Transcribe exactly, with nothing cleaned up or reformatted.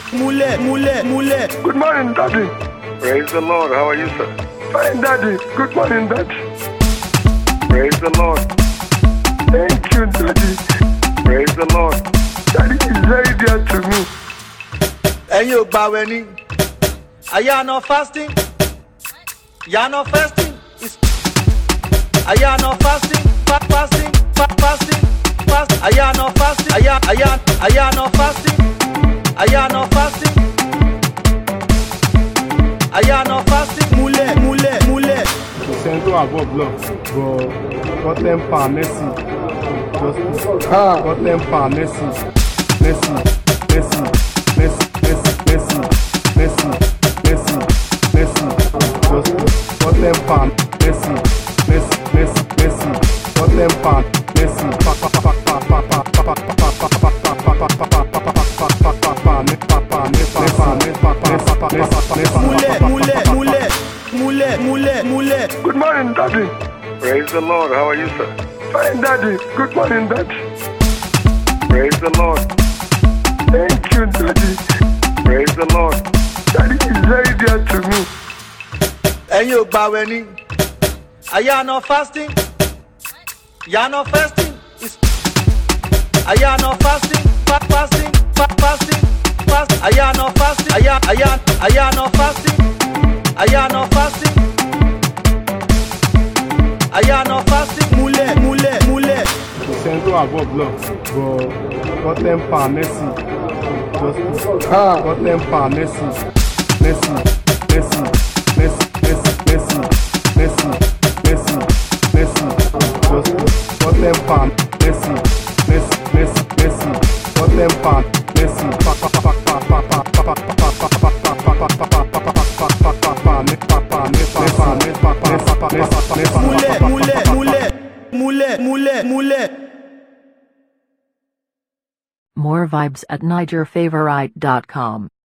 Mule, mule, mule. Good morning, Daddy. Praise the Lord. How are you, sir? Fine, Daddy. Good morning, Daddy. Praise the Lord. Thank you, Daddy. Praise the Lord. Daddy is very dear to me. Ẹ̀yin ò gbààwẹ̀ ni. Are you not fasting? You are not fasting. It's... Are you not fasting? Fa- fasting, fa- fasting, fast. Are you not fasting? Are you, are you, are you not fasting? Are you not fasting? Are you not fasting? Mule, mule, mule. Kò sẹ́ni tó àbọ̀ block but Kọ́tẹ́mpà Mercy justice Kọ́tẹ́mpà Mercy Mercy Mercy Mercy Mercy Mercy Mercy Mercy justice Kọ́tẹ́mpà Mercy Mercy Mercy Mercy Kọ́tẹ́mpà Mercy pa pa pa pa pa pa pa pa pa pa pa Mule, mule, mule. Good morning, Daddy. Praise the Lord. How are you, sir? Fine, Daddy. Good morning, Daddy. Praise the Lord. Thank you, Daddy. Praise the Lord. Daddy is very dear to me. Ẹ̀yin ò gbààwẹ̀ ni. Are you not fasting? You are not fasting. It's... Are you not fasting? Fa- fasting, fa- fasting, fast. Are you not fasting? Are you, are you, are you not fasting? Are you not fasting? Are you not fasting? Mule, mule, mule. Kò sẹ́ni tó àbọ̀ block but Kọ́tẹ́mpà Mercy justice Kọ́tẹ́mpà Mercy Mercy Mercy Mercy Mercy Mercy Mercy Mercy justice Kọ́tẹ́mpà Mercy Mercy Mercy Mercy Kọ́tẹ́mpà Mercy pa pa pa pa pa pa pa pa pa pa pa pa pa Mule, mule, mule, mule, mule, mule. More vibes at Niger Favorite dot com.